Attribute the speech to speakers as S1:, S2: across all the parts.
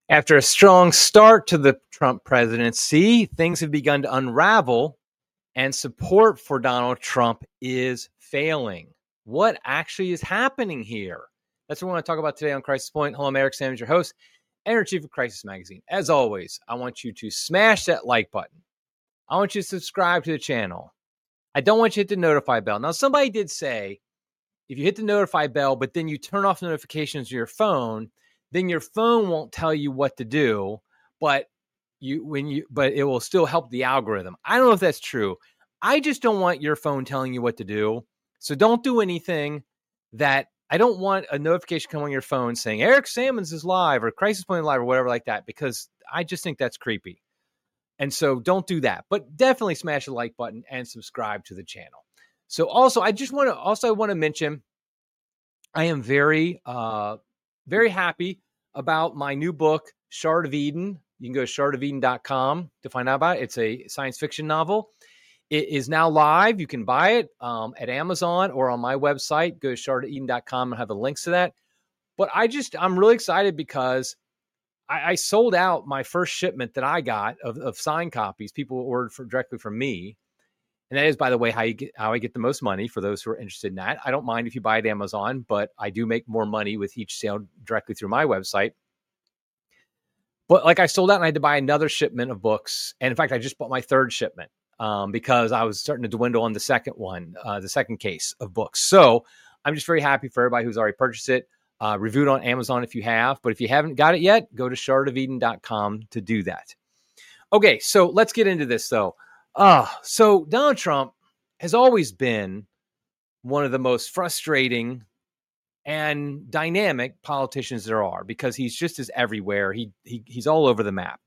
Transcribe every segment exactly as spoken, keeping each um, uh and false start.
S1: After a strong start to the Trump presidency, things have begun to unravel, and support for Donald Trump is failing. What actually is happening here? That's what we want to talk about today on Crisis Point. Hello, I'm Eric Sammons, your host, editor-in-chief of Crisis Magazine. As always, I want you to smash that like button. I want you to subscribe to the channel. I don't want you to hit the notify bell. Now, somebody did say, if you hit the notify bell, but then you turn off notifications on your phone, then your phone won't tell you what to do, but you when you but it will still help the algorithm. I don't know if that's true. I just don't want your phone telling you what to do. So don't do anything that I don't want a notification come on your phone saying Eric Sammons is live or Crisis Point live or whatever like that, because I just think that's creepy. And so don't do that, but definitely smash the like button and subscribe to the channel. So also, I just want to also want to mention, I am very, uh, very happy about my new book, Shard of Eden. You can go to shard of eden dot com to find out about it. It's a science fiction novel. It is now live. You can buy it um, at Amazon or on my website. Go to shard of eden dot com and have the links to that. But I just, I'm really excited because I, I sold out my first shipment that I got of, of signed copies. People ordered for, directly from me. And that is, by the way, how you get how I get the most money for those who are interested in that. I don't mind if you buy it at Amazon, but I do make more money with each sale directly through my website. But like I sold out and I had to buy another shipment of books. And in fact, I just bought my third shipment um, because I was starting to dwindle on the second one, uh, the second case of books. So I'm just very happy for everybody who's already purchased it. Uh, review it on Amazon if you have. But if you haven't got it yet, go to shard of eden dot com to do that. Okay, so let's get into this, though. Uh, so Donald Trump has always been one of the most frustrating and dynamic politicians there are because he's just as everywhere. He, he he's all over the map.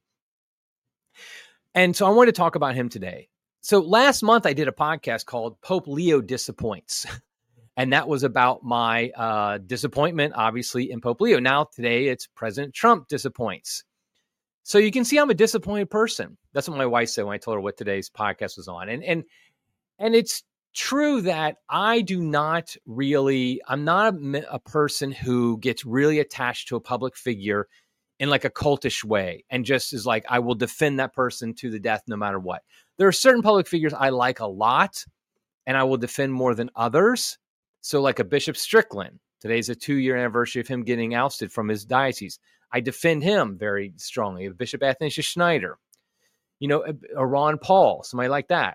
S1: And so I want to talk about him today. So last month I did a podcast called Pope Leo Disappoints. And that was about my uh, disappointment, obviously, in Pope Leo. Now today it's President Trump disappoints. So you can see I'm a disappointed person. That's what my wife said when I told her what today's podcast was on. And and and it's true that I do not really, I'm not a, a person who gets really attached to a public figure in like a cultish way and just is like, I will defend that person to the death no matter what. There are certain public figures I like a lot and I will defend more than others. So like a Bishop Strickland, today's a two-year anniversary of him getting ousted from his diocese. I defend him very strongly. Bishop Athanasius Schneider, you know, or Ron Paul, somebody like that.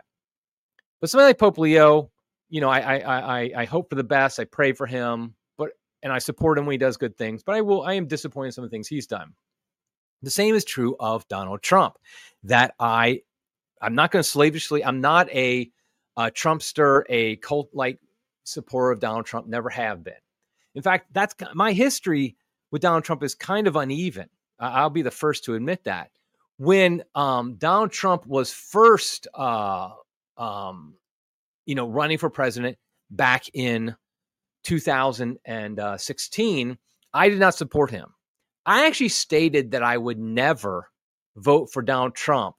S1: But somebody like Pope Leo, you know, I I I I hope for the best. I pray for him, but and I support him when he does good things. But I will I am disappointed in some of the things he's done. The same is true of Donald Trump. That I I'm not going to slavishly. I'm not a, a Trumpster, a cult-like supporter of Donald Trump. Never have been. In fact, that's my history with Donald Trump is kind of uneven. Uh, I'll be the first to admit that. When um, Donald Trump was first, uh, um, you know, running for president back in two thousand sixteen, I did not support him. I actually stated that I would never vote for Donald Trump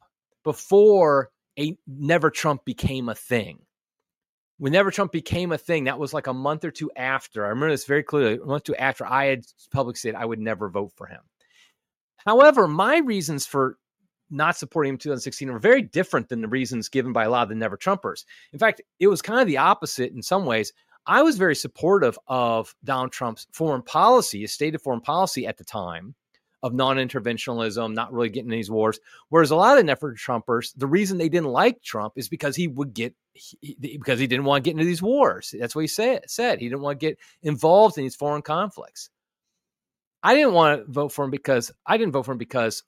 S1: before a Never Trump became a thing. When Never Trump became a thing, that was like a month or two after. I remember this very clearly. A month or two after I had publicly said I would never vote for him. However, my reasons for not supporting him in two thousand sixteen were very different than the reasons given by a lot of the Never Trumpers. In fact, it was kind of the opposite in some ways. I was very supportive of Donald Trump's foreign policy, his stated foreign policy at the time, of non-interventionalism, not really getting in these wars. Whereas a lot of the Never Trumpers, the reason they didn't like Trump is because he would get, he, because he didn't want to get into these wars. That's what he said. said. He didn't want to get involved in these foreign conflicts. I didn't want to vote for him because, I didn't vote for him because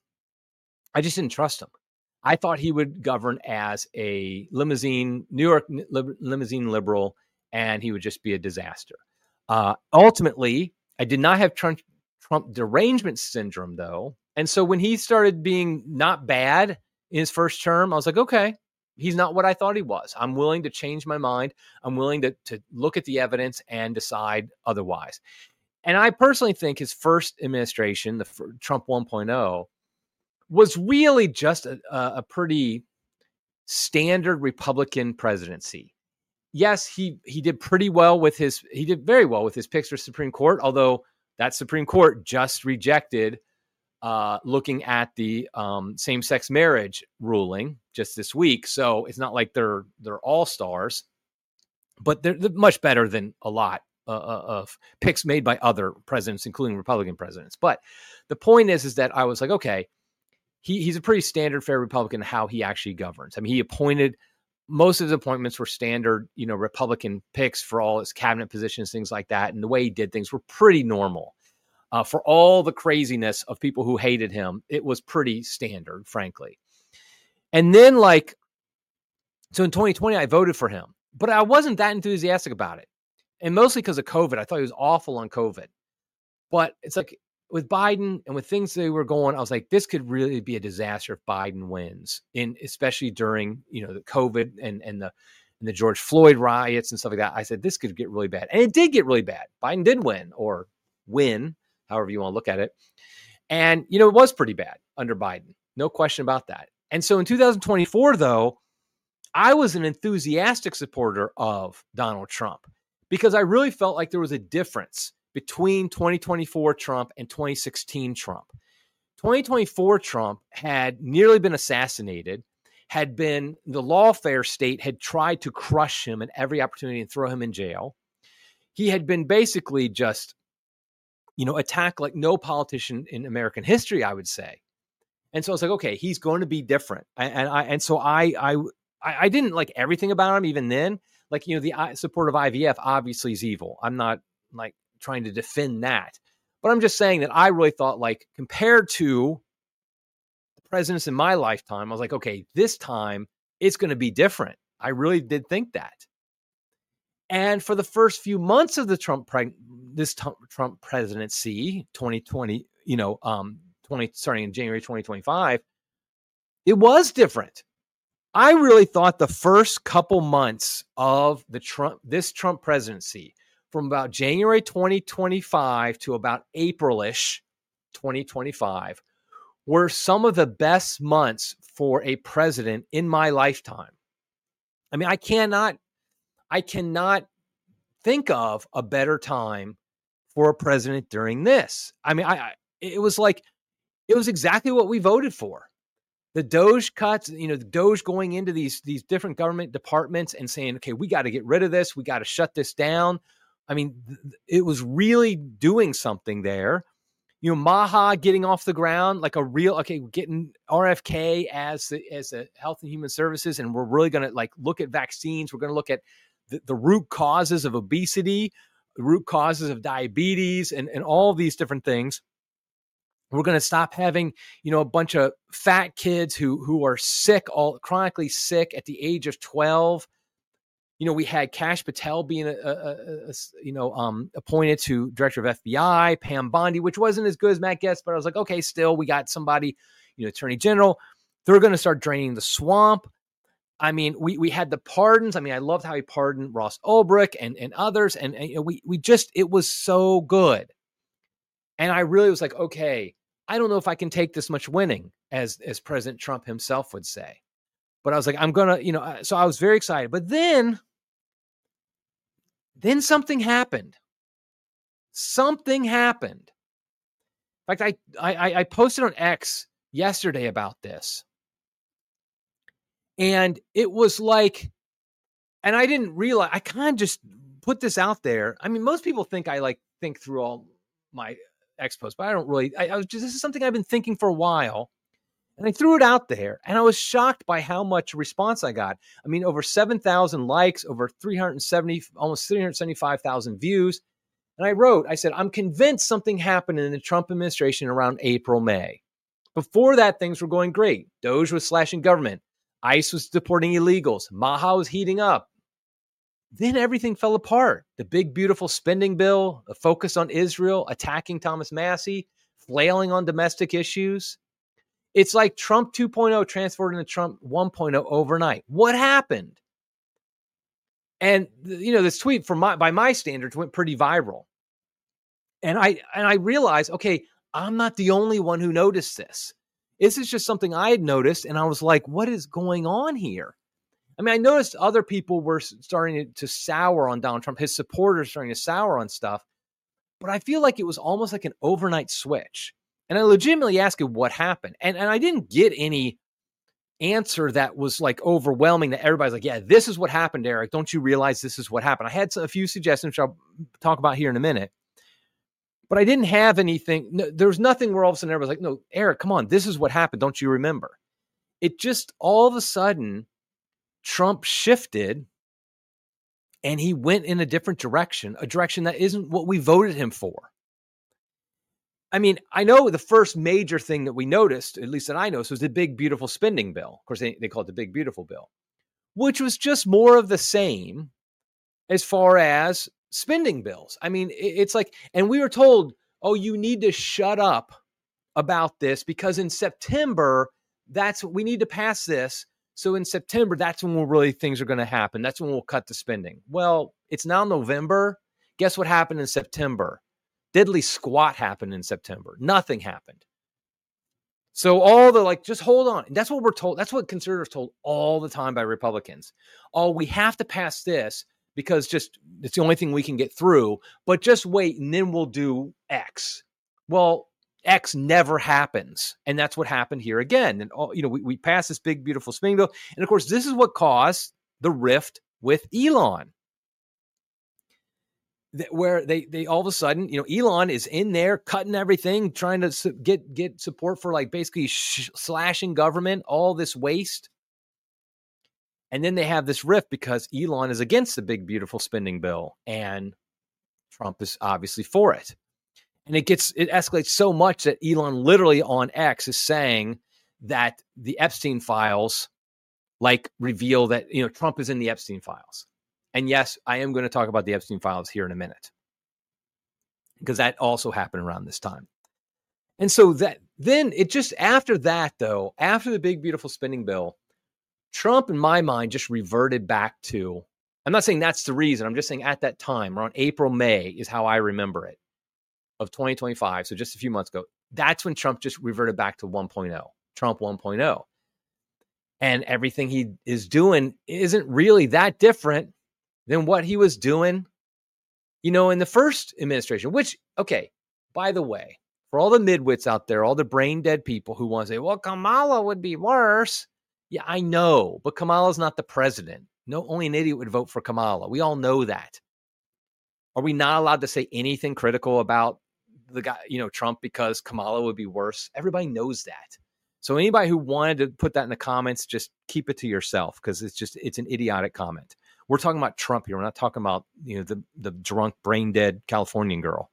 S1: I just didn't trust him. I thought he would govern as a limousine, New York limousine liberal, and he would just be a disaster. Uh, ultimately, I did not have Trump, Trump derangement syndrome, though. And so when he started being not bad in his first term, I was like, okay, he's not what I thought he was. I'm willing to change my mind. I'm willing to, to look at the evidence and decide otherwise. And I personally think his first administration, the Trump one point oh, was really just a, a pretty standard Republican presidency. Yes, he he did pretty well with his, he did very well with his picks for Supreme Court, although that Supreme Court just rejected uh, looking at the um, same-sex marriage ruling just this week. So it's not like they're they're all stars, but they're, they're much better than a lot uh, of picks made by other presidents, including Republican presidents. But the point is, is that I was like, okay, he, he's a pretty standard fare Republican how he actually governs. I mean, he appointed, most of his appointments were standard, you know, Republican picks for all his cabinet positions, things like that. And the way he did things were pretty normal. Uh, for all the craziness of people who hated him, it was pretty standard, frankly. And then, like, so in twenty twenty, I voted for him, but I wasn't that enthusiastic about it. And mostly because of COVID. I thought he was awful on COVID. But it's like with Biden and with things they were going, I was like, this could really be a disaster if Biden wins, in especially during, you know, the COVID and, and the and the George Floyd riots and stuff like that. I said, this could get really bad. And it did get really bad. Biden did win, or win, however you want to look at it. And, you know, it was pretty bad under Biden. No question about that. And so in two thousand twenty-four, though, I was an enthusiastic supporter of Donald Trump because I really felt like there was a difference between twenty twenty-four Trump and twenty sixteen Trump. twenty twenty-four Trump had nearly been assassinated, had been, the lawfare state had tried to crush him at every opportunity and throw him in jail. He had been basically just, you know, attacked like no politician in American history, I would say. And so I was like, okay, he's going to be different. And, and I, and so I, I, I didn't like everything about him even then. Like, you know, the support of I V F obviously is evil. I'm not like trying to defend that, but I'm just saying that I really thought, like, compared to the presidents in my lifetime, I was like, okay, this time it's going to be different. I really did think that. And for the first few months of the Trump pre- this t- Trump presidency, twenty twenty, you know, um, twenty starting in January twenty twenty-five, it was different. I really thought the first couple months of the Trump this Trump presidency, from about January twenty twenty-five to about April-ish twenty twenty-five, were some of the best months for a president in my lifetime. I mean, I cannot, I cannot think of a better time for a president during this. I mean, I, I it was like, it was exactly what we voted for. The Doge cuts, you know, the Doge going into these, these different government departments and saying, okay, we got to get rid of this. We got to shut this down. I mean, th- it was really doing something there. You know, Maha getting off the ground, like a real, okay, getting R F K as the, as a Health and Human Services. And we're really going to like look at vaccines. We're going to look at the, the root causes of obesity, the root causes of diabetes, and, and all these different things. We're going to stop having, you know, a bunch of fat kids who who are sick, all chronically sick at the age of twelve. You know, we had Kash Patel being, a, a, a, a, you know, um, appointed to director of F B I, Pam Bondi, which wasn't as good as Matt Gaetz, but I was like, okay, still, we got somebody, you know, Attorney General. They're going to start draining the swamp. I mean, we we had the pardons. I mean, I loved how he pardoned Ross Ulbricht and and others, and, and you know, we we just, it was so good. And I really was like, okay, I don't know if I can take this much winning, as as President Trump himself would say. But I was like, I'm going to, you know, so I was very excited. But then, then something happened. Something happened. In fact, I, I, I posted on X yesterday about this. And it was like, and I didn't realize, I kind of just put this out there. I mean, most people think I like think through all my X posts, but I don't really, I, I was just, this is something I've been thinking for a while. And I threw it out there, and I was shocked by how much response I got. I mean, over seven thousand likes, over three hundred seventy, almost three hundred seventy-five thousand views. And I wrote, I said, I'm convinced something happened in the Trump administration around April, May. Before that, things were going great. Doge was slashing government. ICE was deporting illegals. Maha was heating up. Then everything fell apart. The big, beautiful spending bill, a focus on Israel, attacking Thomas Massie, flailing on domestic issues. It's like Trump two point oh transferred into Trump one point oh overnight. What happened? And, you know, this tweet from my, by my standards went pretty viral. And I, and I realized, okay, I'm not the only one who noticed this. This is just something I had noticed. And I was like, what is going on here? I mean, I noticed other people were starting to sour on Donald Trump, his supporters starting to sour on stuff. But I feel like it was almost like an overnight switch. And I legitimately asked him what happened. And, and I didn't get any answer that was like overwhelming that everybody's like, yeah, this is what happened, Eric. Don't you realize this is what happened? I had a few suggestions, which I'll talk about here in a minute. But I didn't have anything. No, there was nothing where all of a sudden everybody's like, no, Eric, come on. This is what happened. Don't you remember? It just all of a sudden, Trump shifted and he went in a different direction, a direction that isn't what we voted him for. I mean, I know the first major thing that we noticed, at least that I noticed, was the big, beautiful spending bill. Of course, they, they call it the big, beautiful bill, which was just more of the same as far as spending bills. I mean, it, it's like, and we were told, oh, you need to shut up about this because in September, that's what we need to pass this. So in September, that's when we'll really things are going to happen. That's when we'll cut the spending. Well, it's now November. Guess what happened in September? Diddly squat happened in September. Nothing happened. So all the like, just hold on. That's what we're told. That's what conservatives told all the time by Republicans. Oh, we have to pass this because just it's the only thing we can get through. But just wait, and then we'll do X. Well, X never happens, and that's what happened here again. And all, you know, we we passed this big, beautiful spending bill, and of course, this is what caused the rift with Elon. Where they, they all of a sudden, you know, Elon is in there cutting everything, trying to su- get, get support for like basically sh- slashing government, all this waste. And then they have this rift because Elon is against the big, beautiful spending bill and Trump is obviously for it. And it gets, it escalates so much that Elon literally on X is saying that the Epstein files like reveal that, you know, Trump is in the Epstein files. And yes, I am going to talk about the Epstein files here in a minute because that also happened around this time. And so that then it just after that, though, after the big, beautiful spending bill, Trump, in my mind, just reverted back to, I'm not saying that's the reason. I'm just saying at that time, around April, May is how I remember it of twenty twenty-five. So just a few months ago, that's when Trump just reverted back to one point oh, Trump one point oh. And everything he is doing isn't really that different than what he was doing, you know, in the first administration, which, okay, by the way, for all the midwits out there, all the brain dead people who want to say, well, Kamala would be worse. Yeah, I know, but Kamala's not the president. No, only an idiot would vote for Kamala. We all know that. Are we not allowed to say anything critical about the guy, you know, Trump, because Kamala would be worse? Everybody knows that. So anybody who wanted to put that in the comments, just keep it to yourself because it's just, it's an idiotic comment. We're talking about Trump here. We're not talking about, you know, the, the drunk, brain dead Californian girl.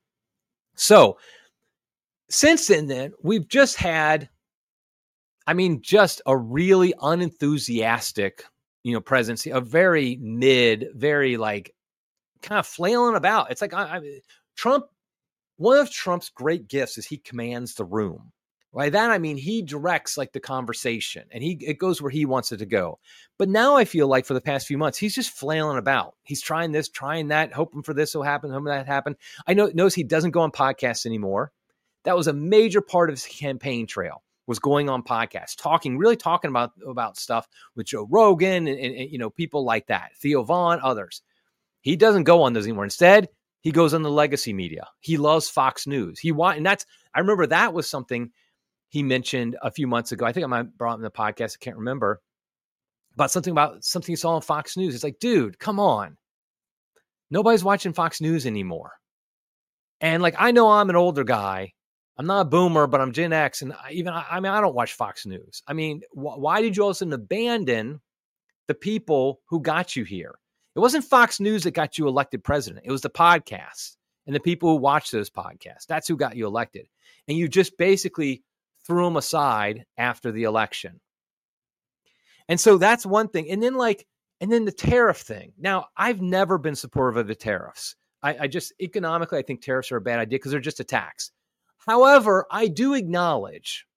S1: So since then, then we've just had, I mean, just a really unenthusiastic, you know, presidency, a very mid, very like kind of flailing about. It's like I, I, Trump, one of Trump's great gifts is he commands the room. By that, I mean, he directs like the conversation and he it goes where he wants it to go. But now I feel like for the past few months, he's just flailing about. He's trying this, trying that, hoping for this will happen, hoping that happen. I know knows he doesn't go on podcasts anymore. That was a major part of his campaign trail, was going on podcasts, talking, really talking about, about stuff with Joe Rogan and, and, and, you know, people like that, Theo Vaughn, others. He doesn't go on those anymore. Instead, he goes on the legacy media. He loves Fox News. He want, and that's, I remember that was something he mentioned a few months ago. I think I might have brought him in the podcast. I can't remember. About something about something he saw on Fox News. It's like, dude, come on. Nobody's watching Fox News anymore. And like, I know I'm an older guy. I'm not a boomer, but I'm Gen X. And I, even, I, I mean, I don't watch Fox News. I mean, wh- why did you all of a sudden abandon the people who got you here? It wasn't Fox News that got you elected president. It was the podcasts and the people who watch those podcasts. That's who got you elected. And you just basically threw them aside after the election. And so that's one thing. And then like, and then the tariff thing. Now, I've never been supportive of the tariffs. I, I just, economically, I think tariffs are a bad idea because they're just a tax. However, I do acknowledge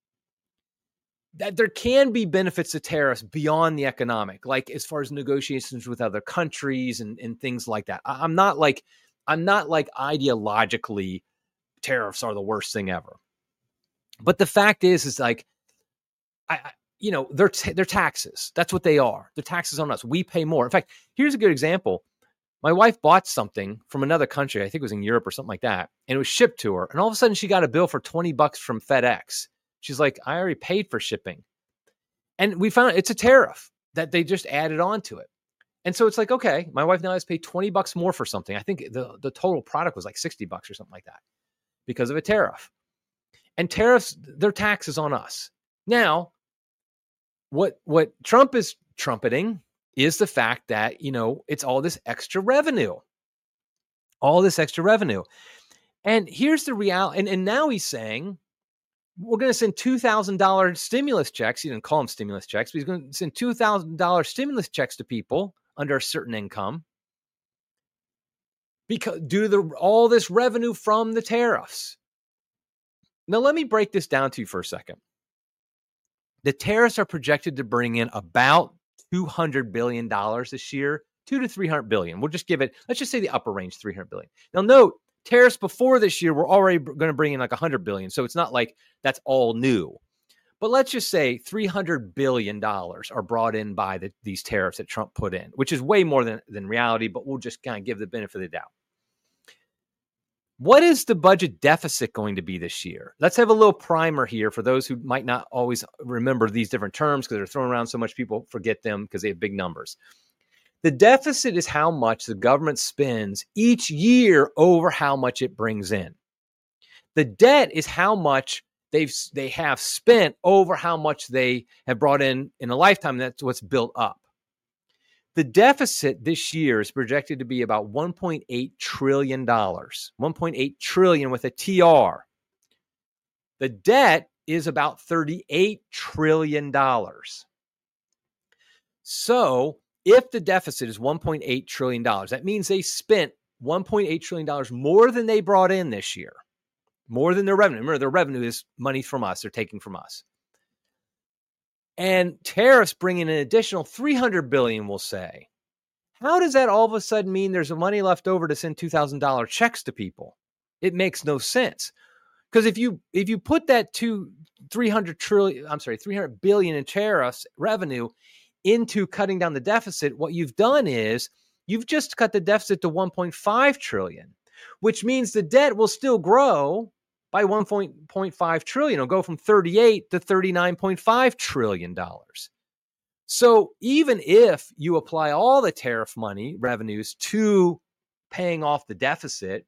S1: that there can be benefits to tariffs beyond the economic, like as far as negotiations with other countries and, and things like that. I, I'm not like, I'm not like ideologically tariffs are the worst thing ever. But the fact is, is like, I, I you know, they're, t- they're taxes. That's what they are. They're taxes on us. We pay more. In fact, here's a good example. My wife bought something from another country. I think it was in Europe or something like that. And it was shipped to her. And all of a sudden she got a bill for twenty bucks from FedEx. She's like, I already paid for shipping. And we found it's a tariff that they just added on to it. And so it's like, okay, my wife now has to pay twenty bucks more for something. I think the, the total product was like sixty bucks or something like that because of a tariff. And tariffs, they're taxes on us. Now, what what Trump is trumpeting is the fact that, you know, it's all this extra revenue. All this extra revenue. And here's the reality. And, and now he's saying, we're going to send two thousand dollars stimulus checks. He didn't call them stimulus checks, but he's going to send two thousand dollars stimulus checks to people under a certain income because due to the, all this revenue from the tariffs. Now, let me break this down to you for a second. The tariffs are projected to bring in about two hundred billion dollars this year, two to three hundred billion dollars. We'll just give it, let's just say the upper range, three hundred billion dollars. Now, note, tariffs before this year were already going to bring in like one hundred billion dollars. So it's not like that's all new. But let's just say three hundred billion dollars are brought in by the, these tariffs that Trump put in, which is way more than, than reality, but we'll just kind of give the benefit of the doubt. What is the budget deficit going to be this year? Let's have a little primer here for those who might not always remember these different terms because they're thrown around so much people forget them because they have big numbers. The deficit is how much the government spends each year over how much it brings in. The debt is how much they've they have spent over how much they have brought in in a lifetime. That's what's built up. The deficit this year is projected to be about one point eight trillion dollars. one point eight trillion with a T R. The debt is about thirty-eight trillion dollars. So, if the deficit is one point eight trillion dollars, that means they spent one point eight trillion dollars more than they brought in this year. More than their revenue. Remember, their revenue is money from us. They're taking from us. And tariffs bring in an additional three hundred billion dollars, we'll say. How does that all of a sudden mean there's money left over to send two thousand dollars checks to people? It makes no sense. Because if you if you put that to three hundred trillion, I'm sorry, three hundred billion in tariffs revenue into cutting down the deficit, what you've done is you've just cut the deficit to one point five trillion, which means the debt will still grow by one point five trillion. It'll go from thirty-eight to thirty-nine point five trillion dollars. So even if you apply all the tariff money revenues to paying off the deficit,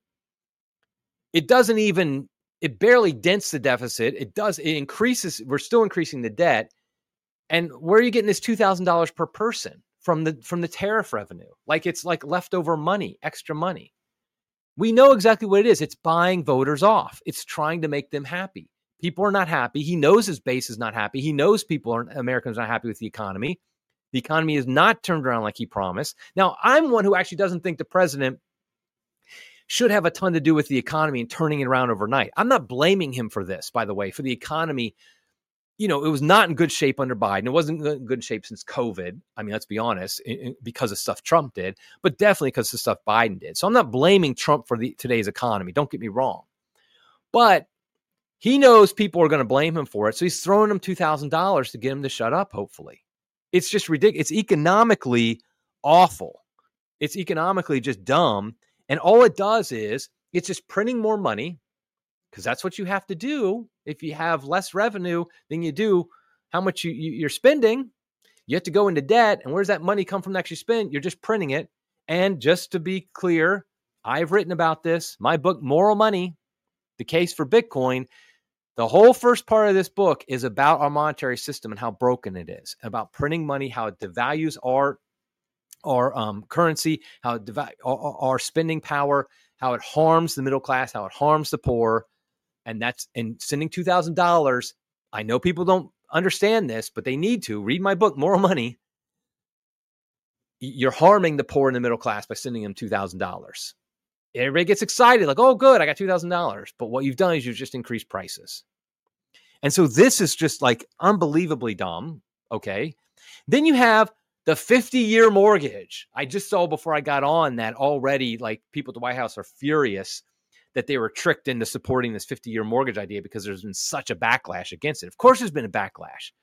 S1: it doesn't even, it barely dents the deficit. It does, it increases, we're still increasing the debt. And where are you getting this two thousand dollars per person from the, from the tariff revenue? Like it's like leftover money, extra money. We know exactly what it is. It's buying voters off. It's trying to make them happy. People are not happy. He knows his base is not happy. He knows people are Americans are not happy with the economy. The economy is not turned around like he promised. Now, I'm one who actually doesn't think the president should have a ton to do with the economy and turning it around overnight. I'm not blaming him for this, by the way, for the economy. You know, it was not in good shape under Biden. It wasn't in good shape since COVID. I mean, let's be honest, because of stuff Trump did, but definitely because of stuff Biden did. So I'm not blaming Trump for the today's economy. Don't get me wrong. But he knows people are going to blame him for it. So he's throwing them two thousand dollars to get him to shut up, hopefully. It's just ridiculous. It's economically awful. It's economically just dumb. And all it does is it's just printing more money, because that's what you have to do. If you have less revenue than you do, how much you, you, you're spending, you have to go into debt. And where's that money come from to actually spend? You're just printing it. And just to be clear, I've written about this. My book, Moral Money, The Case for Bitcoin. The whole first part of this book is about our monetary system and how broken it is, about printing money, how it devalues our, our um, currency, how it devalues our, our spending power, how it harms the middle class, how it harms the poor. And that's and sending two thousand dollars. I know people don't understand this, but they need to. Read my book, Moral Money. You're harming the poor and the middle class by sending them two thousand dollars. Everybody gets excited, like, oh, good, I got two thousand dollars. But what you've done is you've just increased prices. And so this is just like unbelievably dumb, okay? Then you have the fifty-year mortgage. I just saw before I got on that already, like, people at the White House are furious that they were tricked into supporting this fifty-year mortgage idea because there's been such a backlash against it. Of course, there's been a backlash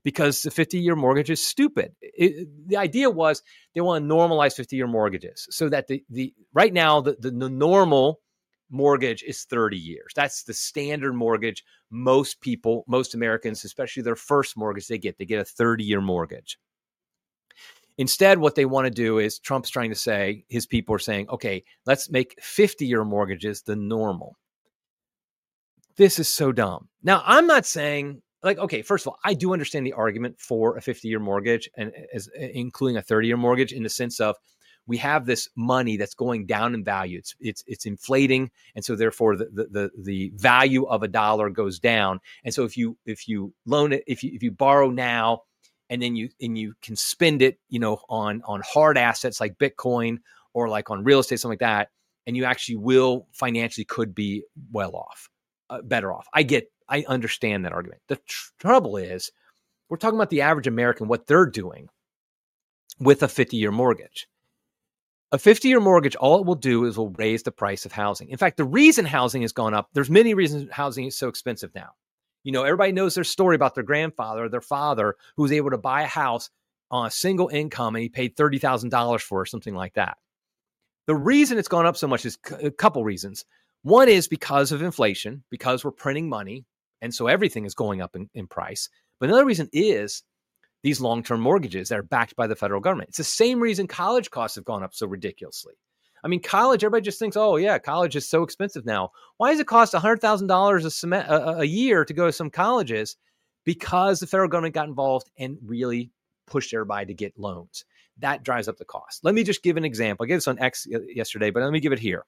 S1: because the fifty-year mortgage is stupid. It, the idea was they want to normalize fifty-year mortgages so that the, the right now, the, the, the normal mortgage is thirty years. That's the standard mortgage. Most people, most Americans, especially their first mortgage, they get, they get a thirty-year mortgage. Instead, what they want to do is Trump's trying to say, his people are saying, okay, let's make fifty-year mortgages the normal. This is so dumb. Now, I'm not saying, like, okay, first of all, I do understand the argument for a fifty-year mortgage, and as including a thirty-year mortgage, in the sense of we have this money that's going down in value. It's it's it's inflating, and so therefore the the the value of a dollar goes down. And so if you if you loan it, if you if you borrow now, and then you and you can spend it, you know, on on hard assets like Bitcoin or like on real estate, something like that, and you actually will financially could be well off, uh, better off. I get, I understand that argument. The tr- trouble is, we're talking about the average American, what they're doing with a fifty-year mortgage. A fifty-year mortgage, all it will do is will raise the price of housing. In fact, the reason housing has gone up, there's many reasons housing is so expensive now. You know, everybody knows their story about their grandfather or their father who was able to buy a house on a single income and he paid thirty thousand dollars for it or something like that. The reason it's gone up so much is a couple reasons. One is because of inflation, because we're printing money, and so everything is going up in, in price. But another reason is these long-term mortgages that are backed by the federal government. It's the same reason college costs have gone up so ridiculously. I mean, college, everybody just thinks, oh, yeah, college is so expensive now. Why does it cost one hundred thousand dollars a, sem- a, a year to go to some colleges? Because the federal government got involved and really pushed everybody to get loans. That drives up the cost. Let me just give an example. I gave this on X yesterday, but let me give it here.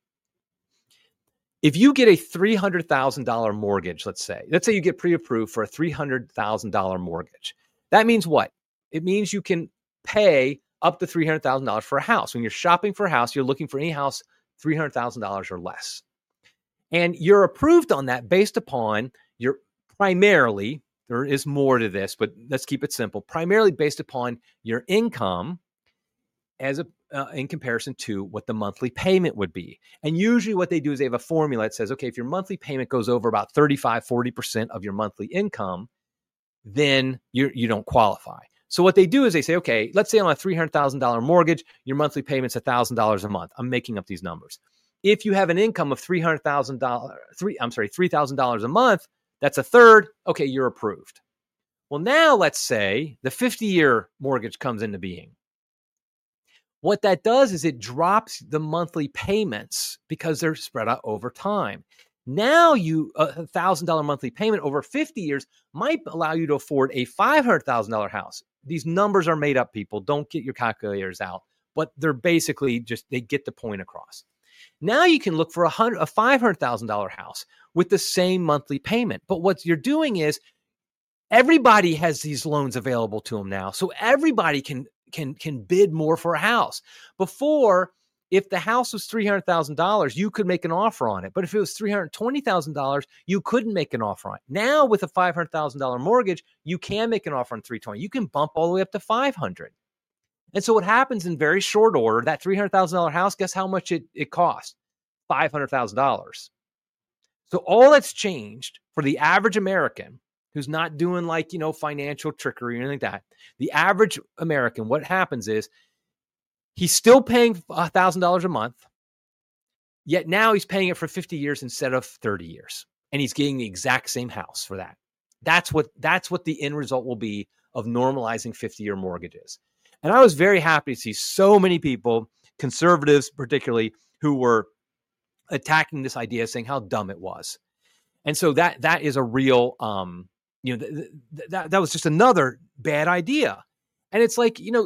S1: If you get a three hundred thousand dollars mortgage, let's say, let's say you get pre-approved for a three hundred thousand dollars mortgage. That means what? It means you can pay up to three hundred thousand dollars for a house. When you're shopping for a house, you're looking for any house three hundred thousand dollars or less. And you're approved on that based upon your primarily, there is more to this, but let's keep it simple, primarily based upon your income as a uh, in comparison to what the monthly payment would be. And usually what they do is they have a formula that says, okay, if your monthly payment goes over about thirty-five, forty percent of your monthly income, then you you don't qualify. So what they do is they say, okay, let's say on a three hundred thousand dollars mortgage, your monthly payment's one thousand dollars a month. I'm making up these numbers. If you have an income of three hundred thousand dollars, three, I'm sorry, three thousand dollars a month, that's a third. Okay, you're approved. Well, now let's say the fifty-year mortgage comes into being. What that does is it drops the monthly payments because they're spread out over time. Now you a one thousand dollars monthly payment over fifty years might allow you to afford a five hundred thousand dollars house. These numbers are made up, people. Don't get your calculators out. But they're basically just, they get the point across. Now you can look for a, a five hundred thousand dollars house with the same monthly payment. But what you're doing is everybody has these loans available to them now. So everybody can can can bid more for a house. Before, if the house was three hundred thousand dollars, you could make an offer on it. But if it was three hundred twenty thousand dollars, you couldn't make an offer on it. Now, with a five hundred thousand dollars mortgage, you can make an offer on three hundred twenty thousand dollars. You can bump all the way up to five hundred thousand dollars. And so what happens in very short order, that three hundred thousand dollars house, guess how much it, it cost? five hundred thousand dollars. So all that's changed for the average American who's not doing like, you know, financial trickery or anything like that. The average American, what happens is he's still paying one thousand dollars a month, yet now he's paying it for fifty years instead of thirty years. And he's getting the exact same house for that. That's what that's what the end result will be of normalizing fifty-year mortgages. And I was very happy to see so many people, conservatives particularly, who were attacking this idea, saying how dumb it was. And so that that is a real, um, you know, th- th- that that was just another bad idea. And it's like, you know,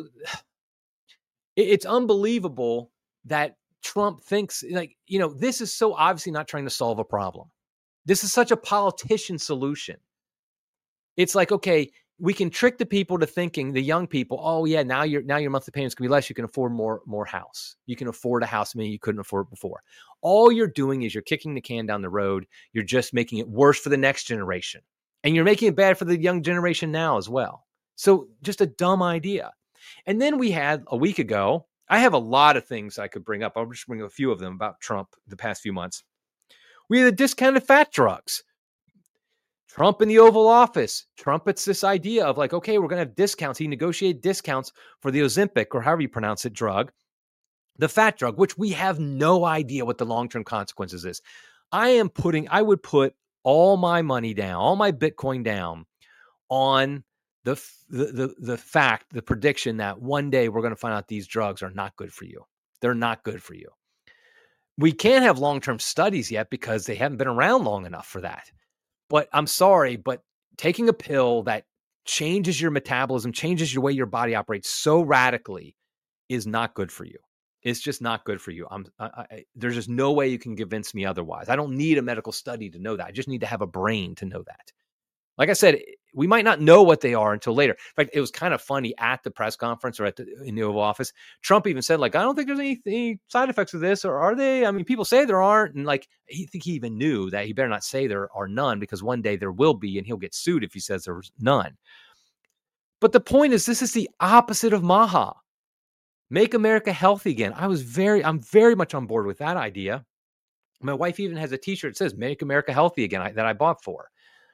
S1: it, it's unbelievable that Trump thinks, like, you know, this is so obviously not trying to solve a problem. This is such a politician solution. It's like, okay, we can trick the people to thinking, the young people, oh yeah, now your now your monthly payments can be less. You can afford more more house. You can afford a house maybe you couldn't afford before. All you're doing is you're kicking the can down the road. You're just making it worse for the next generation, and you're making it bad for the young generation now as well. So just a dumb idea. And then we had a week ago. I have a lot of things I could bring up. I'll just bring up a few of them about Trump the past few months. We had the discounted fat drugs. Trump in the Oval Office trumpets this idea of like, okay, we're going to have discounts. He negotiated discounts for the Ozempic, or however you pronounce it, drug, the fat drug, which we have no idea what the long-term consequences is. I am putting, I would put all my money down, all my Bitcoin down on the, the, the, the fact, the prediction that one day we're going to find out these drugs are not good for you. They're not good for you. We can't have long-term studies yet because they haven't been around long enough for that. But I'm sorry, but taking a pill that changes your metabolism, changes your way your body operates so radically is not good for you. It's just not good for you. I'm, I, I, there's just no way you can convince me otherwise. I don't need a medical study to know that. I just need to have a brain to know that. Like I said, we might not know what they are until later. In fact, it was kind of funny at the press conference or at the, in the Oval Office. Trump even said, like, I don't think there's any, any side effects of this, or are they? I mean, people say there aren't. And like, he think he even knew that he better not say there are none, because one day there will be, and he'll get sued if he says there's none. But the point is, this is the opposite of Maha. Make America healthy again. I was very, I'm very much on board with that idea. My wife even has a t-shirt that says, Make America Healthy Again, I, that I bought for.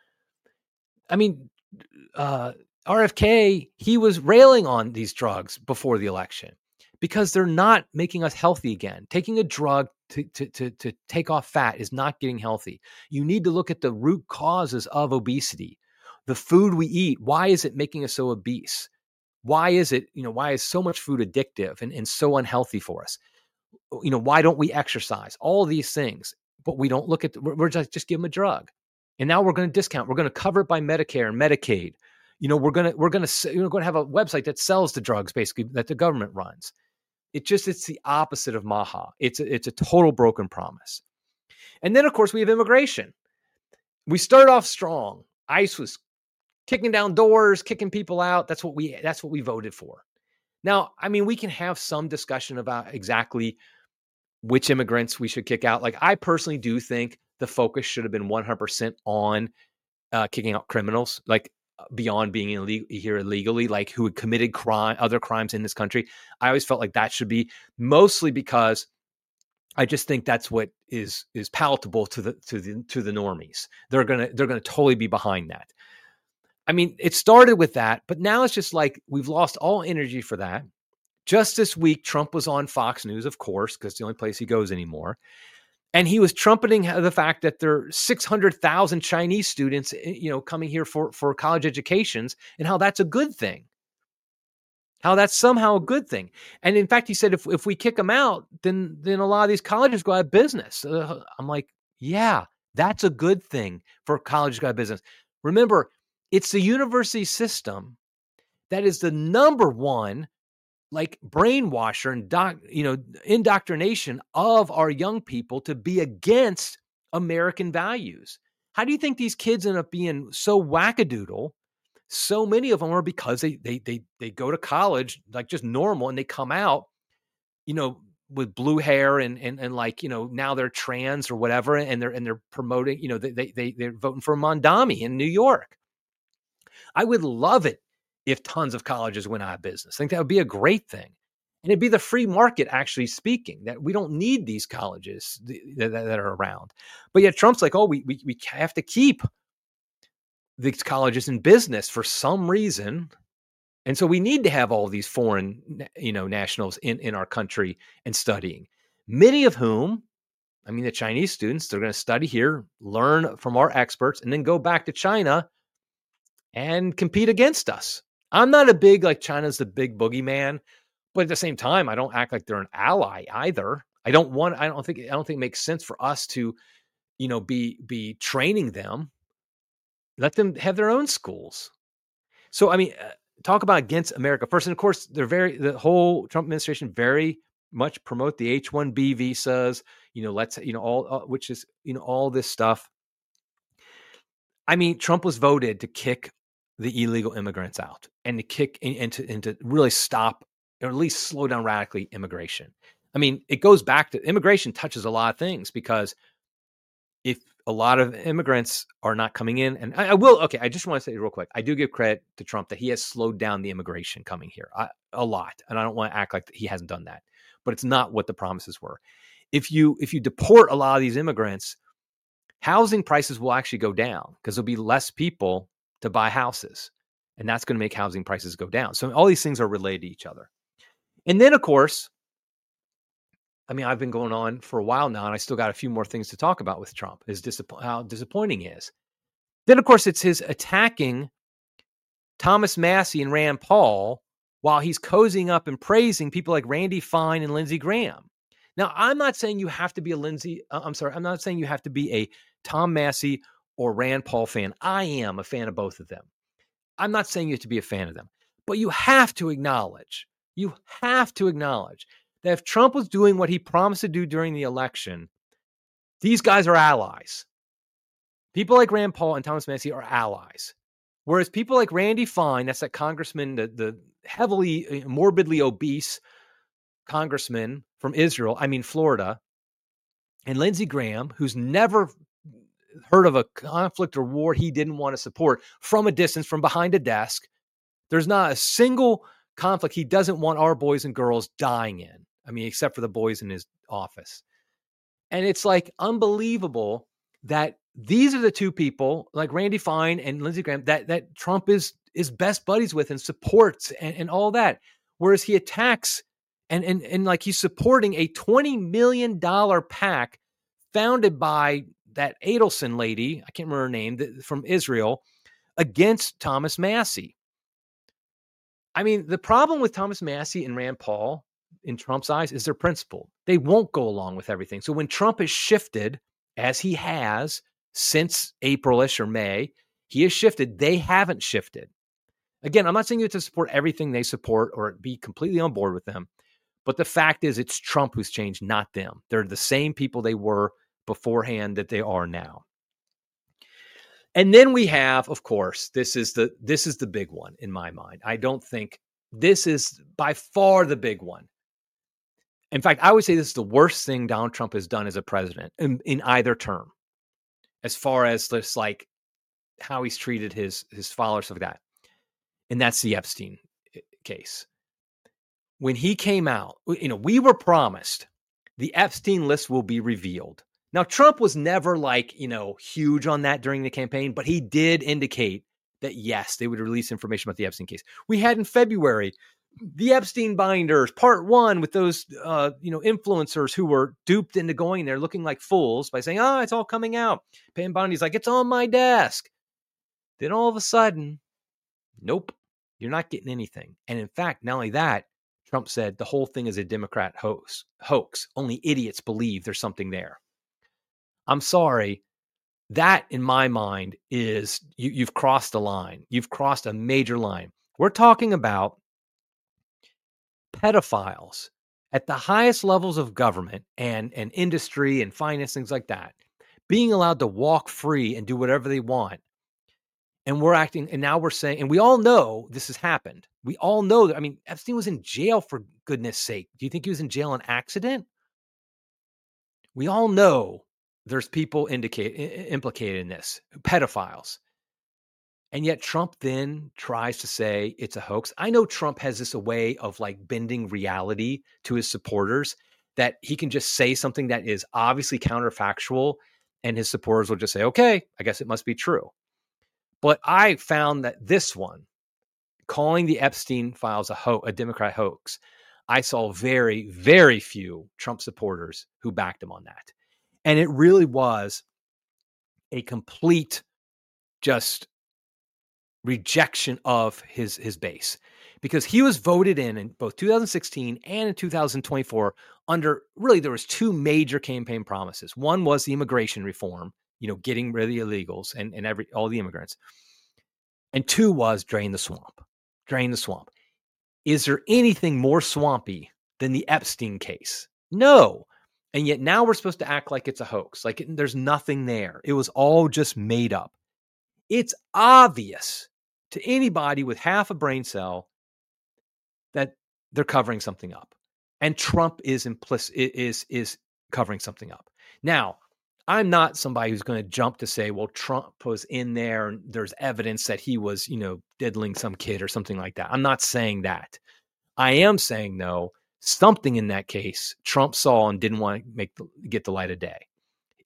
S1: I mean, uh, R F K, he was railing on these drugs before the election because they're not making us healthy again. Taking a drug to, to, to, to take off fat is not getting healthy. You need to look at the root causes of obesity. The food we eat, why is it making us so obese? Why is it, you know, why is so much food addictive and, and so unhealthy for us? You know, why don't we exercise? All of these things, but we don't look at, the, we're just, just give them a drug. And now we're going to discount. We're going to cover it by Medicare and Medicaid. You know, we're going to, we're going to, we're going to have a website that sells the drugs basically that the government runs. It just, it's the opposite of Maha. It's a, it's a total broken promise. And then of course we have immigration. We started off strong. ICE was kicking down doors, kicking people out. That's what we, that's what we voted for. Now, I mean, we can have some discussion about exactly which immigrants we should kick out. Like, I personally do think the focus should have been one hundred percent on uh, kicking out criminals, like beyond being illegal, here illegally, like who had committed crime, other crimes in this country. I always felt like that should be, mostly because I just think that's what is is palatable to the to the to the normies. They're gonna they're gonna totally be behind that. I mean, it started with that, but now it's just like we've lost all energy for that. Just this week, Trump was on Fox News, of course, because it's the only place he goes anymore. And he was trumpeting the fact that there are six hundred thousand Chinese students, you know, coming here for, for college educations, and how that's a good thing. How that's somehow a good thing. And in fact, he said, if if we kick them out, then, then a lot of these colleges go out of business. Uh, I'm like, yeah, that's a good thing for colleges to go out of business. Remember, it's the university system that is the number one, like, brainwasher and doc, you know, indoctrination of our young people to be against American values. How do you think these kids end up being so wackadoodle? So many of them are because they they they they go to college like just normal, and they come out, you know, with blue hair and and and like, you know, now they're trans or whatever, and they're and they're promoting, you know, they they they're voting for Mondami in New York. I would love it if tons of colleges went out of business. I think that would be a great thing. And it'd be the free market actually speaking, that we don't need these colleges that, that are around. But yet Trump's like, oh, we, we, we have to keep these colleges in business for some reason. And so we need to have all these foreign, you know, nationals in, in our country and studying, many of whom, I mean, the Chinese students, they're going to study here, learn from our experts, and then go back to China and compete against us. I'm not a big, like, China's the big boogeyman, but at the same time, I don't act like they're an ally either. I don't want, I don't think, I don't think it makes sense for us to, you know, be, be training them. Let them have their own schools. So, I mean, uh, talk about against America first. And of course, they're very, the whole Trump administration very much promote the H one B visas, you know, let's, you know, all, uh, which is, you know, all this stuff. I mean, Trump was voted to kick the illegal immigrants out and to kick and to, and to really stop, or at least slow down radically, immigration. I mean, it goes back to immigration touches a lot of things, because if a lot of immigrants are not coming in, and I, I will, okay, I just want to say real quick, I do give credit to Trump that he has slowed down the immigration coming here I, a lot. And I don't want to act like he hasn't done that, but it's not what the promises were. If you, if you deport a lot of these immigrants, housing prices will actually go down because there'll be less people to buy houses. And that's going to make housing prices go down. So all these things are related to each other. And then, of course, I mean, I've been going on for a while now, and I still got a few more things to talk about with Trump, his disapp- how disappointing he is. Then, of course, it's his attacking Thomas Massie and Rand Paul while he's cozying up and praising people like Randy Fine and Lindsey Graham. Now, I'm not saying you have to be a Lindsey, uh, I'm sorry, I'm not saying you have to be a Tom Massie or Rand Paul fan. I am a fan of both of them. I'm not saying you have to be a fan of them, but you have to acknowledge, you have to acknowledge that if Trump was doing what he promised to do during the election, these guys are allies. People like Rand Paul and Thomas Massie are allies. Whereas people like Randy Fine, that's that congressman, the, the heavily, morbidly obese congressman from Israel, I mean, Florida, and Lindsey Graham, who's never heard of a conflict or war he didn't want to support from a distance, from behind a desk. There's not a single conflict he doesn't want our boys and girls dying in. I mean, except for the boys in his office. And it's like unbelievable that these are the two people like Randy Fine and Lindsey Graham that, that Trump is, is best buddies with and supports and, and all that. Whereas he attacks and, and, and like he's supporting a twenty million dollars PAC founded by that Adelson lady, I can't remember her name, from Israel, against Thomas Massie. I mean, the problem with Thomas Massie and Rand Paul in Trump's eyes is their principle. They won't go along with everything. So when Trump has shifted, as he has since April-ish or May, he has shifted. They haven't shifted. Again, I'm not saying you have to support everything they support or be completely on board with them. But the fact is it's Trump who's changed, not them. They're the same people they were beforehand that they are now. And then we have, of course, this is the this is the big one in my mind. I don't think this is by far the big one. In fact, I would say this is the worst thing Donald Trump has done as a president in, in either term, as far as this, like how he's treated his his followers, like that. And that's the Epstein case. When he came out, you know, we were promised the Epstein list will be revealed. Now, Trump was never like, you know, huge on that during the campaign, but he did indicate that, yes, they would release information about the Epstein case. We had in February the Epstein binders, part one, with those, uh, you know, influencers who were duped into going there looking like fools by saying, oh, it's all coming out. Pam Bondi's like, it's on my desk. Then all of a sudden, nope, you're not getting anything. And in fact, not only that, Trump said the whole thing is a Democrat hoax. hoax. Only idiots believe there's something there. I'm sorry. That, in my mind, is you, you've crossed a line. You've crossed a major line. We're talking about pedophiles at the highest levels of government and, and industry and finance, things like that, being allowed to walk free and do whatever they want. And we're acting, and now we're saying, and we all know this has happened. We all know that. I mean, Epstein was in jail, for goodness sake. Do you think he was in jail on accident? We all know there's people indicate, implicated in this, pedophiles. And yet Trump then tries to say it's a hoax. I know Trump has this way of like bending reality to his supporters, that he can just say something that is obviously counterfactual and his supporters will just say, okay, I guess it must be true. But I found that this one, calling the Epstein files a, ho- a Democrat hoax, I saw very, very few Trump supporters who backed him on that. And it really was a complete just rejection of his, his base, because he was voted in in both two thousand sixteen and in two thousand twenty-four under, really, there was two major campaign promises. One was the immigration reform, you know, getting rid of the illegals and, and every all the immigrants. And two was drain the swamp, drain the swamp. Is there anything more swampy than the Epstein case? No. And yet now we're supposed to act like it's a hoax, like it, there's nothing there. It was all just made up. It's obvious to anybody with half a brain cell that they're covering something up. And Trump is implicit, is, is covering something up. Now, I'm not somebody who's going to jump to say, well, Trump was in there and there's evidence that he was, you know, diddling some kid or something like that. I'm not saying that. I am saying, though, something in that case Trump saw and didn't want to make the, get the light of day.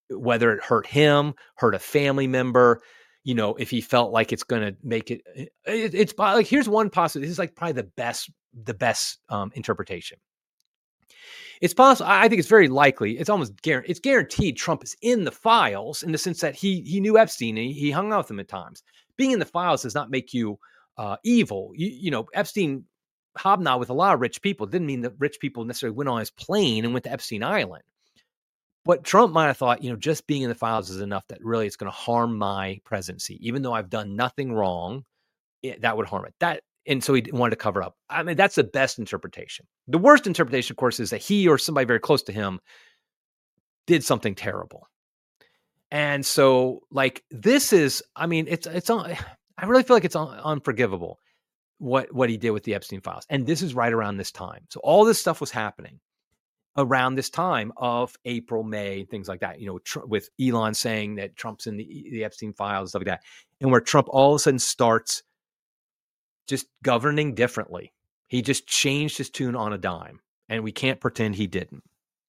S1: whether it hurt him, hurt a family member, you know, if he felt like it's going to make it, it, it's like, here's one possibility. This is like probably the best, the best um, interpretation. It's possible. I think it's very likely. It's almost guaranteed. It's guaranteed Trump is in the files in the sense that he he knew Epstein and he, he hung out with him at times. Being in the files does not make you uh, evil. You, you know, Epstein hobnobbed with a lot of rich people. It didn't mean that rich people necessarily went on his plane and went to Epstein Island. But Trump might have thought, you know, just being in the files is enough that really it's going to harm my presidency. Even though I've done nothing wrong, it, that would harm it. That And so he wanted to cover up. I mean, that's the best interpretation. The worst interpretation, of course, is that he or somebody very close to him did something terrible. And so, like, this is, I mean, it's, it's, I really feel like it's un- unforgivable what, what he did with the Epstein files. And this is right around this time. So all this stuff was happening around this time of April, May, things like that, you know, tr- with Elon saying that Trump's in the, the Epstein files, stuff like that. And where Trump all of a sudden starts just governing differently. He just changed his tune on a dime, and we can't pretend he didn't.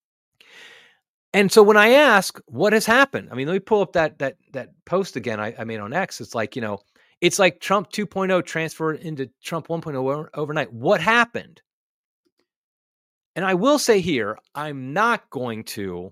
S1: And so when I ask what has happened, I mean, let me pull up that that that post again I, I made on X. It's like, you know, it's like Trump two point oh transferred into Trump one point oh overnight. What happened? And I will say here, I'm not going to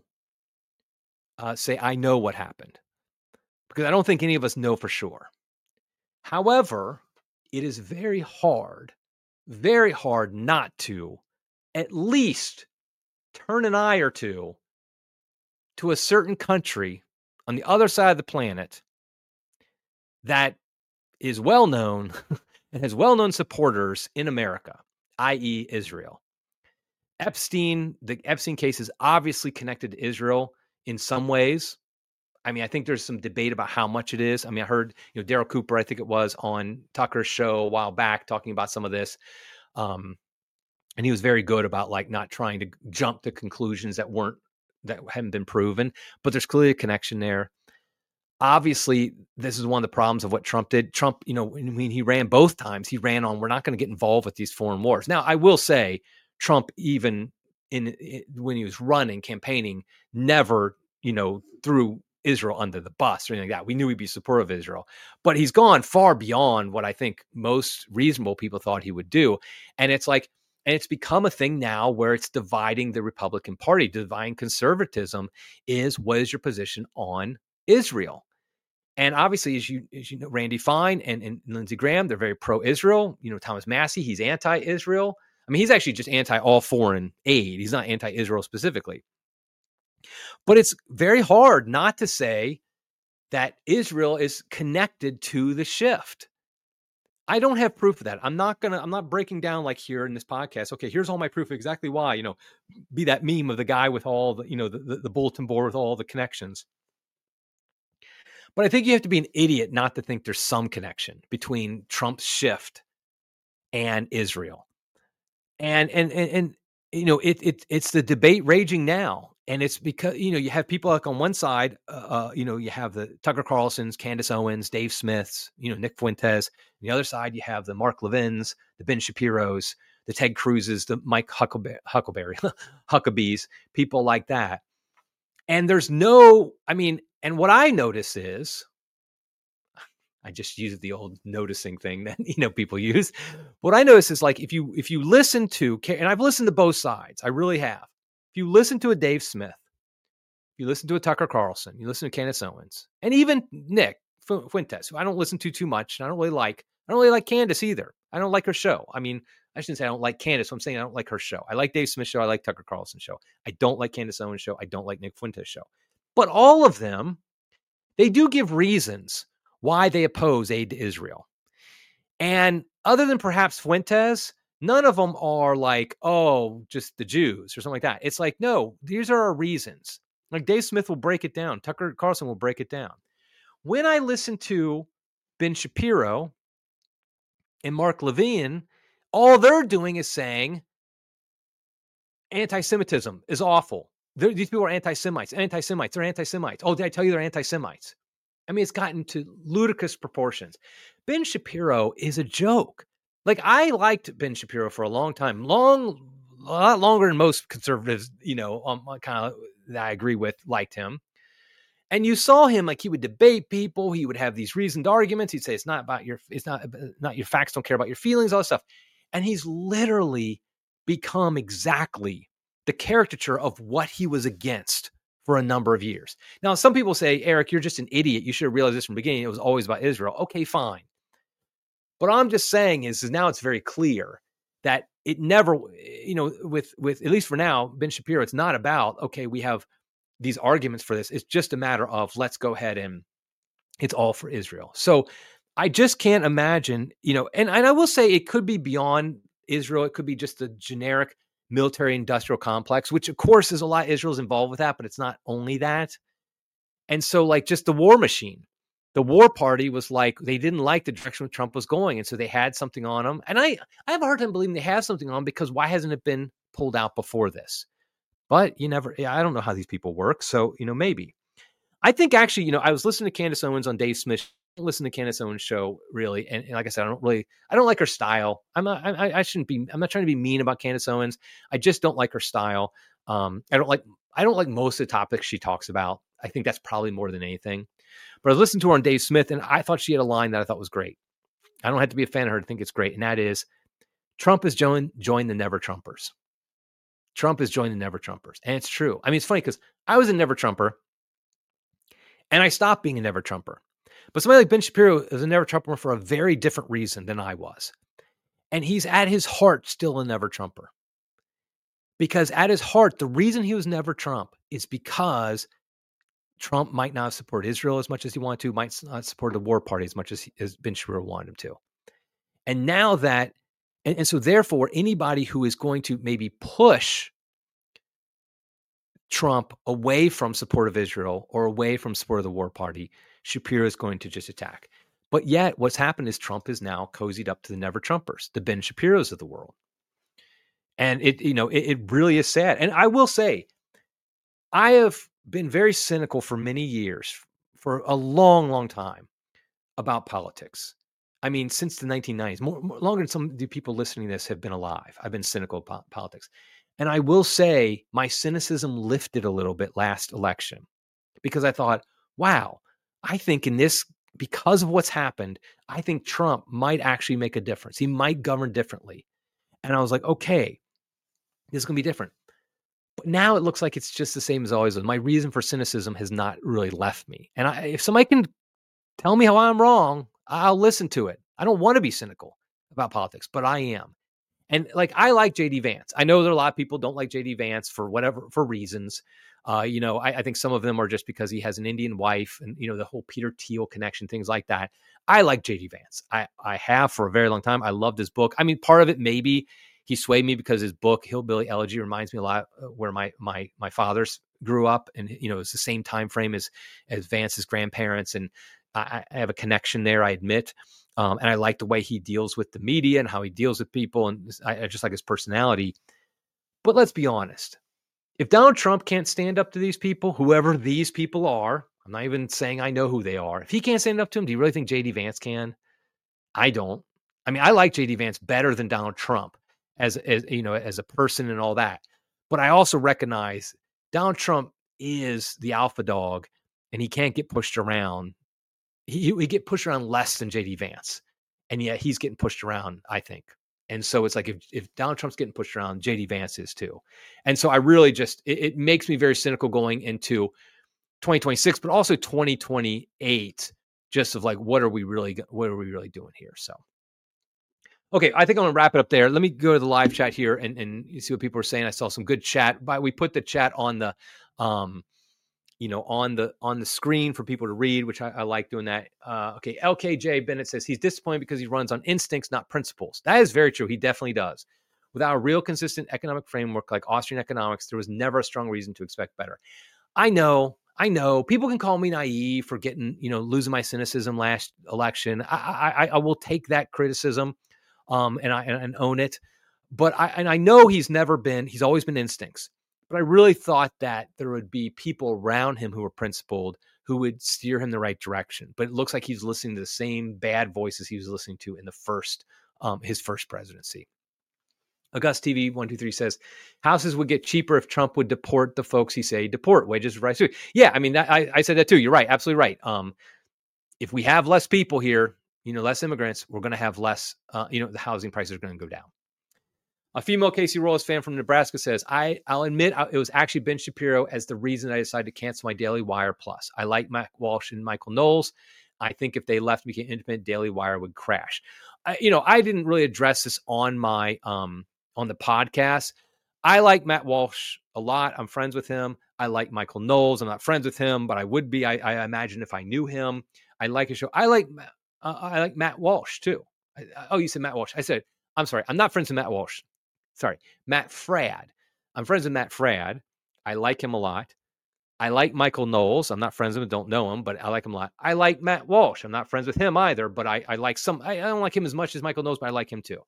S1: uh, say I know what happened, because I don't think any of us know for sure. However, it is very hard, very hard not to at least turn an eye or two to a certain country on the other side of the planet that is well known and has well known supporters in America, that is. Israel. Epstein, the Epstein case is obviously connected to Israel in some ways. I mean, I think there's some debate about how much it is. I mean, I heard, you know, Daryl Cooper, I think it was, on Tucker's show a while back talking about some of this. Um, and he was very good about like not trying to jump to conclusions that weren't, that hadn't been proven, but there's clearly a connection there. Obviously, this is one of the problems of what Trump did. Trump, you know, when he ran both times, he ran on, we're not going to get involved with these foreign wars. Now, I will say Trump, even in, in when he was running, campaigning, never, you know, threw Israel under the bus or anything like that. We knew he'd be supportive of Israel, but he's gone far beyond what I think most reasonable people thought he would do. And it's like, and it's become a thing now where it's dividing the Republican Party. Dividing conservatism is, what is your position on Israel? And obviously, as you, as you know, Randy Fine and, and Lindsey Graham, they're very pro-Israel. You know, Thomas Massie, he's anti-Israel. I mean, he's actually just anti all foreign aid. He's not anti-Israel specifically. But it's very hard not to say that Israel is connected to the shift. I don't have proof of that. I'm not going to, I'm not breaking down like here in this podcast. Okay, here's all my proof of exactly why, you know, be that meme of the guy with all the, you know, the, the, the bulletin board with all the connections. But I think you have to be an idiot not to think there's some connection between Trump's shift and Israel. And, and, and, and you know, it, it, it's the debate raging now. And it's because, you know, you have people like on one side, uh, you know, you have the Tucker Carlsons, Candace Owens, Dave Smiths, you know, Nick Fuentes. On the other side, you have the Mark Levins, the Ben Shapiros, the Ted Cruzes, the Mike Huckleberry, Huckleberry Huckabees, people like that. And there's no, I mean, and what I notice is, I just use the old noticing thing that, you know, people use. What I notice is like, if you, if you listen to, and I've listened to both sides, I really have. If you listen to a Dave Smith, if you listen to a Tucker Carlson, you listen to Candace Owens, and even Nick Fuentes, who I don't listen to too much, and I don't really like, I don't really like Candace either. I don't like her show. I mean, I shouldn't say I don't like Candace. I'm saying I don't like her show. I like Dave Smith's show. I like Tucker Carlson's show. I don't like Candace Owens' show. I don't like Nick Fuentes' show. But all of them, they do give reasons why they oppose aid to Israel. And other than perhaps Fuentes, none of them are like, oh, just the Jews or something like that. It's like, no, these are our reasons. Like Dave Smith will break it down. Tucker Carlson will break it down. When I listen to Ben Shapiro and Mark Levin, all they're doing is saying anti-Semitism is awful. They're, these people are anti-Semites, anti-Semites, they're anti-Semites. Oh, did I tell you they're anti-Semites? I mean, it's gotten to ludicrous proportions. Ben Shapiro is a joke. Like, I liked Ben Shapiro for a long time, long, a lot longer than most conservatives, you know, um, kind of that I agree with, liked him. And you saw him, like, he would debate people. He would have these reasoned arguments. He'd say, it's not about your, it's not, not your facts, don't care about your feelings, all this stuff. And he's literally become exactly the caricature of what he was against for a number of years. Now, some people say, Eric, you're just an idiot. You should have realized this from the beginning. It was always about Israel. Okay, fine. But all I'm just saying is, is now it's very clear that it never, you know, with, with, at least for now, Ben Shapiro, it's not about, okay, we have these arguments for this. It's just a matter of, let's go ahead and it's all for Israel. So I just can't imagine, you know, and, and I will say it could be beyond Israel. It could be just a generic military industrial complex, which of course is a lot. Israel's involved with that, but it's not only that. And so, like, just the war machine, the war party was like, they didn't like the direction Trump was going. And so they had something on them. And I, I have a hard time believing they have something on, because why hasn't it been pulled out before this? But you never, I don't know how these people work. So, you know, maybe. I think actually, you know, I was listening to Candace Owens on Dave Smith. Listen to Candace Owens' show, really. And, and like I said, I don't really, I don't like her style. I'm not, I, I shouldn't be, I'm not trying to be mean about Candace Owens. I just don't like her style. Um, I don't like, I don't like most of the topics she talks about. I think that's probably more than anything. But I listened to her on Dave Smith, and I thought she had a line that I thought was great. I don't have to be a fan of her to think it's great. And that is, Trump has joined, joined the Never Trumpers. Trump has joined the Never Trumpers. And it's true. I mean, it's funny because I was a Never Trumper and I stopped being a Never Trumper. But somebody like Ben Shapiro is a Never Trumper for a very different reason than I was. And he's at his heart still a Never Trumper. Because at his heart, the reason he was Never Trump is because Trump might not support Israel as much as he wanted to, might not support the war party as much as, he, as Ben Shapiro wanted him to. And now that, and, and so therefore, anybody who is going to maybe push Trump away from support of Israel or away from support of the war party, Shapiro is going to just attack. But yet what's happened is Trump is now cozied up to the Never Trumpers, the Ben Shapiros of the world. And it, you know, it, it really is sad. And I will say, I have been very cynical for many years, for a long, long time, about politics. I mean, since the nineteen nineties, more, more longer than some of the people listening to this have been alive. I've been cynical about politics. And I will say my cynicism lifted a little bit last election, because I thought, wow, I think in this, because of what's happened, I think Trump might actually make a difference. He might govern differently. And I was like, okay, this is going to be different. But now it looks like it's just the same as always. My reason for cynicism has not really left me. And I, if somebody can tell me how I'm wrong, I'll listen to it. I don't want to be cynical about politics, but I am. And like, I like J D Vance. I know there are a lot of people don't like J D Vance for whatever, for reasons. Uh, you know, I, I think some of them are just because he has an Indian wife and, you know, the whole Peter Thiel connection, things like that. I like J D Vance. I, I have for a very long time. I loved his book. I mean, part of it, maybe he swayed me because his book, Hillbilly Elegy, reminds me a lot of where my, my, my fathers grew up. And, you know, it's the same time frame as, as Vance's grandparents. And I, I have a connection there, I admit. Um, and I like the way he deals with the media and how he deals with people. And I, I just like his personality. But let's be honest. If Donald Trump can't stand up to these people, whoever these people are, I'm not even saying I know who they are. If he can't stand up to them, do you really think J D Vance can? I don't. I mean, I like J D Vance better than Donald Trump as, as you know, as a person and all that. But I also recognize Donald Trump is the alpha dog, and he can't get pushed around. He he get pushed around less than J D Vance, and yet he's getting pushed around, I think. And so it's like, if, if Donald Trump's getting pushed around, J D Vance is too. And so I really just, it, it makes me very cynical going into twenty twenty-six, but also twenty twenty-eight, just of like, what are we really, what are we really doing here? So, okay, I think I'm going to wrap it up there. Let me go to the live chat here and, and you see what people are saying. I saw some good chat, but we put the chat on the, um, you know, on the on the screen for people to read, which I, I like doing that. Uh, okay, L K J Bennett says he's disappointed because he runs on instincts, not principles. That is very true. He definitely does. Without a real consistent economic framework like Austrian economics, there was never a strong reason to expect better. I know, I know. People can call me naive for getting, you know, losing my cynicism last election. I I, I will take that criticism, um, and I and own it. But I and I know he's never been. He's always been instincts. But I really thought that there would be people around him who were principled, who would steer him the right direction. But it looks like he's listening to the same bad voices he was listening to in the first, um, his first presidency. August T V one two three says houses would get cheaper if Trump would deport the folks he say deport. Wages rise too. Yeah, I mean, that, I, I said that too. You're right. Absolutely right. Um, if we have less people here, you know, less immigrants, we're going to have less, uh, you know, the housing prices are going to go down. A female Casey Royals fan from Nebraska says, I, I'll admit it was actually Ben Shapiro as the reason I decided to cancel my Daily Wire Plus. I like Matt Walsh and Michael Knowles. I think if they left me independent, Daily Wire would crash. I, you know, I didn't really address this on my, um, on the podcast. I like Matt Walsh a lot. I'm friends with him. I like Michael Knowles. I'm not friends with him, but I would be, I, I imagine if I knew him. I like his show. I like, uh, I like Matt Walsh too. I, oh, you said Matt Walsh. I said, I'm sorry. I'm not friends with Matt Walsh. Sorry, Matt Fradd. I'm friends with Matt Fradd. I like him a lot. I like Michael Knowles. I'm not friends with him, don't know him, but I like him a lot. I like Matt Walsh. I'm not friends with him either, but I, I like some, I, I don't like him as much as Michael Knowles, but I like him too.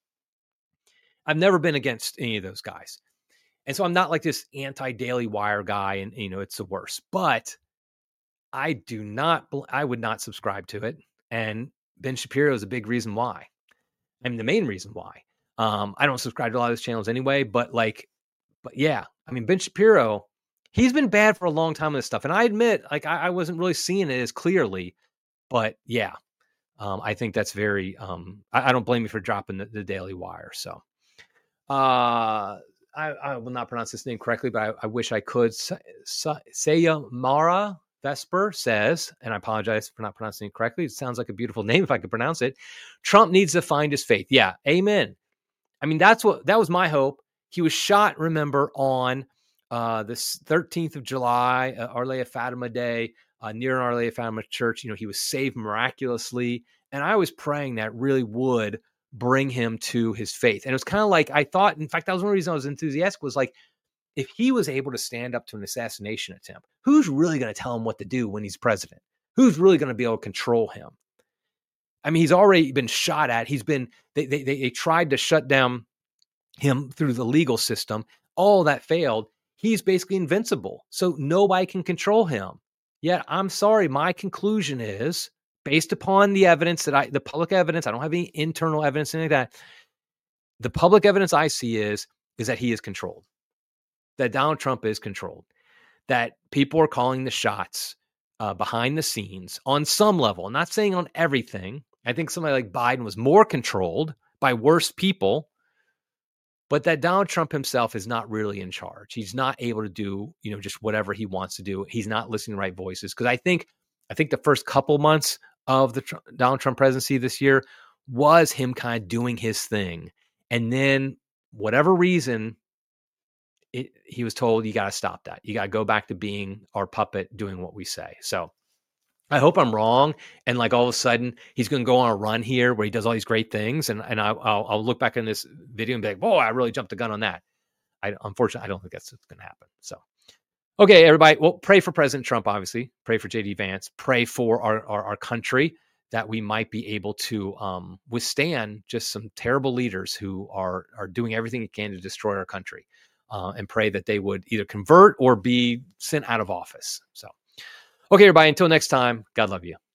S1: I've never been against any of those guys. And so I'm not like this anti-Daily Wire guy and, you know, it's the worst, but I do not, I would not subscribe to it. And Ben Shapiro is a big reason why. I mean, the main reason why. Um, I don't subscribe to a lot of his channels anyway, but like, but yeah, I mean, Ben Shapiro, he's been bad for a long time with this stuff. And I admit, like, I, I wasn't really seeing it as clearly, but yeah, um, I think that's very, um, I, I don't blame you for dropping the, the Daily Wire. So, uh, I, I will not pronounce this name correctly, but I, I wish I could. Saya Mara Vesper says, and I apologize for not pronouncing it correctly. It sounds like a beautiful name if I could pronounce it. Trump needs to find his faith. Yeah. Amen. I mean, that's what, that was my hope. He was shot, remember, on uh, the thirteenth of July, uh, Our Lady of Fatima Day, uh, near Our Lady of Fatima Church. You know, he was saved miraculously. And I was praying that really would bring him to his faith. And it was kind of like, I thought, in fact, that was one reason I was enthusiastic, was like, if he was able to stand up to an assassination attempt, who's really going to tell him what to do when he's president? Who's really going to be able to control him? I mean, he's already been shot at. He's been, they, they, they tried to shut down him through the legal system. All that failed. He's basically invincible. So nobody can control him. Yet, I'm sorry, my conclusion is, based upon the evidence that I, the public evidence, I don't have any internal evidence, anything like that. The public evidence I see is, is that he is controlled. That Donald Trump is controlled. That people are calling the shots uh, behind the scenes on some level. I'm not saying on everything. I think somebody like Biden was more controlled by worse people, but that Donald Trump himself is not really in charge. He's not able to do, you know, just whatever he wants to do. He's not listening to the right voices. Because I think, I think the first couple months of the Trump, Donald Trump presidency this year was him kind of doing his thing. And then whatever reason, it, he was told, you got to stop that. You got to go back to being our puppet, doing what we say. So I hope I'm wrong. And like all of a sudden he's going to go on a run here where he does all these great things. And, and I, I'll, I'll look back in this video and be like, whoa, I really jumped the gun on that. I, unfortunately, I don't think that's going to happen. So, okay, everybody. Well, pray for President Trump, obviously. Pray for J D Vance. Pray for our, our, our country, that we might be able to um, withstand just some terrible leaders who are, are doing everything they can to destroy our country. Uh, and pray that they would either convert or be sent out of office. So, okay, everybody, until next time, God love you.